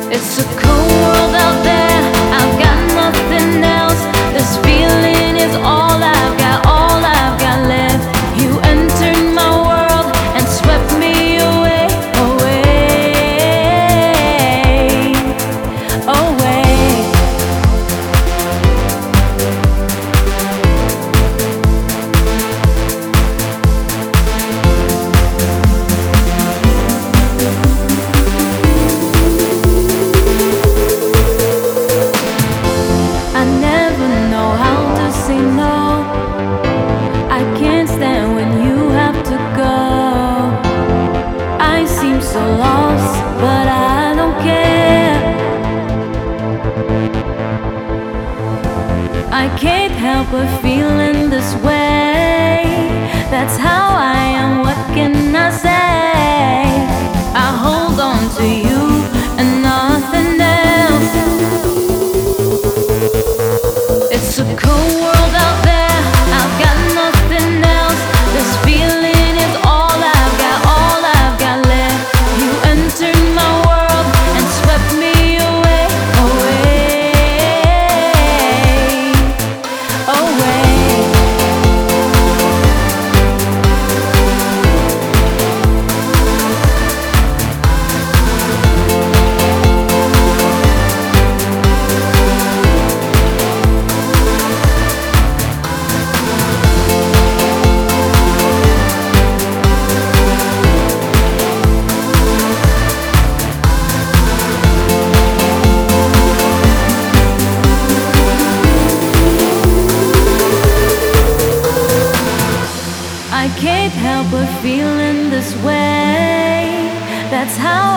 It's a cold world out there, I've got nothing else. This feeling is all I've got, all I've got left. You entered my world and swept me away, away, away. I never know how to say no. I can't stand when you have to go. I seem so lost, but I don't care. I can't help but feeling this way. That's how I am, what can I say? I hold on to you and nothing else. It's a cold world out there, I've got nothing else. This feeling is all I've got, all I've got left. You entered my world and swept me away, away, away. I can't help but feeling this way. That's how